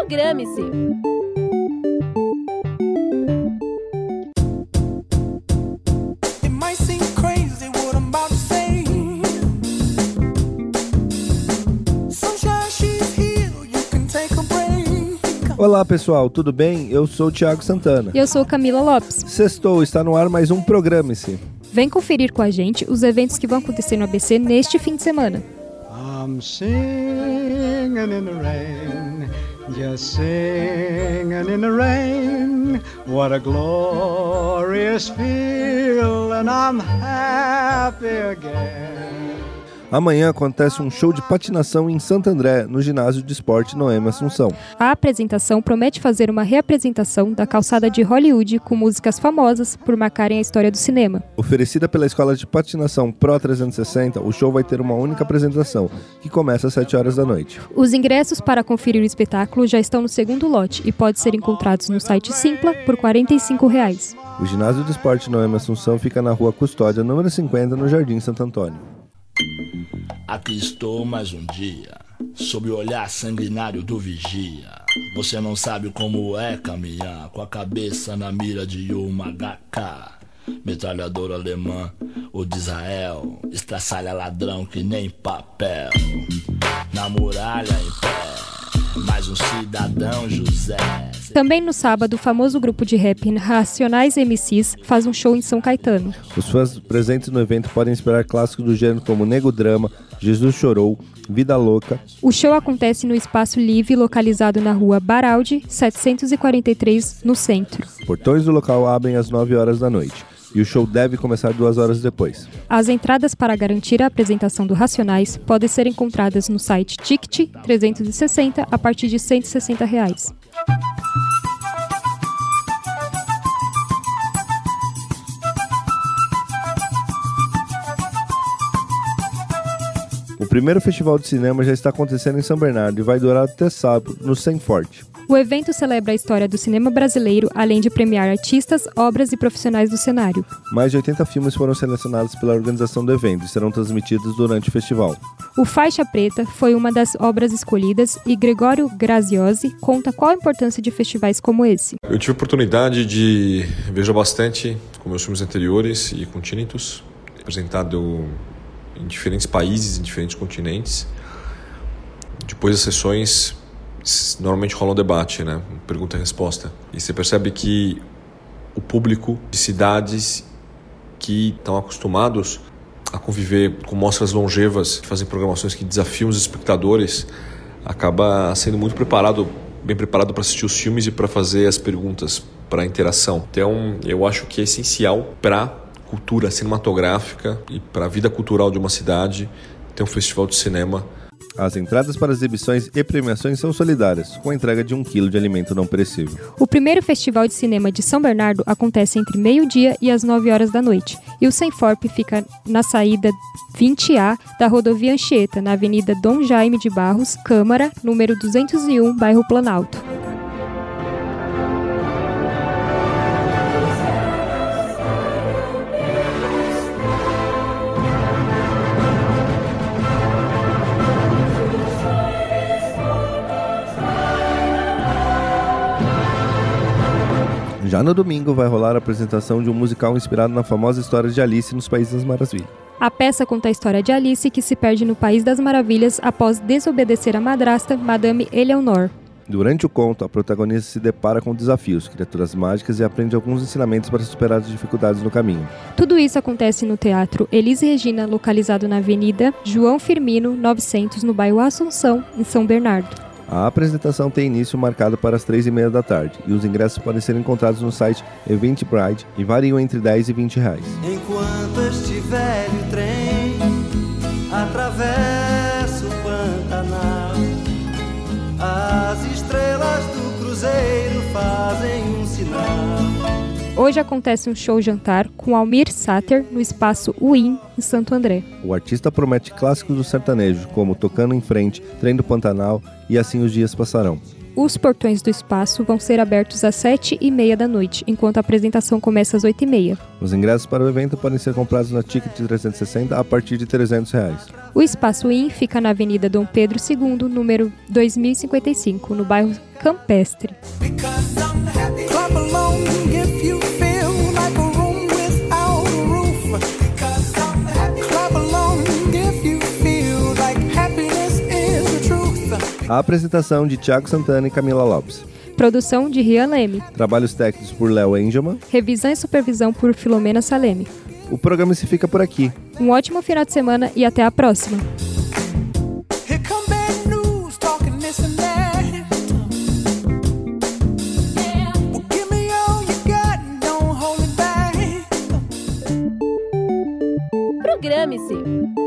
Programe-se! Olá pessoal, tudo bem? Eu sou o Thiago Santana. E eu sou Camila Lopes. Sextou, está no ar mais um Programe-se. Vem conferir com a gente os eventos que vão acontecer no ABC neste fim de semana. I'm singing in the rain, just singing in the rain. What a glorious feeling, I'm happy again. Amanhã acontece um show de patinação em Santo André, no ginásio de esporte Noemi Assunção. A apresentação promete fazer uma reapresentação da calçada de Hollywood com músicas famosas por marcarem a história do cinema. Oferecida pela Escola de Patinação Pro 360, o show vai ter uma única apresentação, que começa às 7 horas da noite. Os ingressos para conferir o espetáculo já estão no segundo lote e podem ser encontrados no site Simpla por R$ 45. O ginásio de esporte Noemi Assunção fica na Rua Custódia, número 50, no Jardim Santo Antônio. Aqui estou mais um dia, sob o olhar sanguinário do vigia. Você não sabe como é caminhar com a cabeça na mira de uma HK. Metralhadora alemã ou de Israel, estraçalha ladrão que nem papel. Na muralha em pé, mais um cidadão José. Também no sábado, o famoso grupo de rap Racionais MCs faz um show em São Caetano. Os fãs presentes no evento podem esperar clássicos do gênero como Nego Drama, Jesus Chorou, Vida Louca. O show acontece no Espaço Live, localizado na rua Baraldi, 743, no centro. Portões do local abrem às 9 horas da noite. E o show deve começar 2 horas depois. As entradas para garantir a apresentação do Racionais podem ser encontradas no site Ticket 360 a partir de R$ 160. O primeiro festival de cinema já está acontecendo em São Bernardo e vai durar até sábado, no Sem Forte. O evento celebra a história do cinema brasileiro, além de premiar artistas, obras e profissionais do cenário. Mais de 80 filmes foram selecionados pela organização do evento e serão transmitidos durante o festival. O Faixa Preta foi uma das obras escolhidas e Gregório Graziosi conta qual a importância de festivais como esse. Eu tive a oportunidade de viajar bastante com meus filmes anteriores e com Tinnitus, apresentado em diferentes países, em diferentes continentes. Depois das sessões, normalmente rola um debate, né? Pergunta e resposta. E você percebe que o público de cidades que estão acostumados a conviver com mostras longevas, que fazem programações que desafiam os espectadores, acaba sendo muito bem preparado para assistir os filmes e para fazer as perguntas, para a interação. Então, eu acho que é essencial para cultura cinematográfica e para a vida cultural de uma cidade ter um festival de cinema. As entradas para as exibições e premiações são solidárias, com a entrega de 1 quilo de alimento não perecível. O primeiro festival de cinema de São Bernardo acontece entre meio-dia e as 9 horas da noite, e o Senforp fica na saída 20A da rodovia Anchieta, na Avenida Dom Jaime de Barros, Câmara, número 201, bairro Planalto. Já no domingo vai rolar a apresentação de um musical inspirado na famosa história de Alice nos Países das Maravilhas. A peça conta a história de Alice, que se perde no País das Maravilhas após desobedecer a madrasta, Madame Eleanor. Durante o conto, a protagonista se depara com desafios, criaturas mágicas e aprende alguns ensinamentos para superar as dificuldades no caminho. Tudo isso acontece no Teatro Elis Regina, localizado na Avenida João Firmino, 900, no bairro Assunção, em São Bernardo. A apresentação tem início marcado para as 3h30 da tarde e os ingressos podem ser encontrados no site Eventbrite e variam entre R$10 e R$20. Enquanto este velho trem atravessa o Pantanal, as estrelas do cruzeiro fazem um sinal. Hoje acontece um show-jantar com Almir Sater no espaço UIM, em Santo André. O artista promete clássicos do sertanejo, como Tocando em Frente, Trem do Pantanal e Assim os Dias Passarão. Os portões do espaço vão ser abertos às 7h30 da noite, enquanto a apresentação começa às 8h30. Os ingressos para o evento podem ser comprados na Ticket 360 a partir de R$300. O Espaço IN fica na Avenida Dom Pedro II, número 2055, no bairro Campestre. Clap along if you feel like a room without a roof. Clap along if you feel like happiness is the truth. A apresentação de Thiago Santana e Camila Lopes. Produção de Rian Leme. Trabalhos técnicos por Léo Engelman. Revisão e supervisão por Filomena Saleme. O programa se fica por aqui. Um ótimo final de semana e até a próxima. Here come bad news, talking this and that. Well, give me all you got and don't hold it back. Programe-se.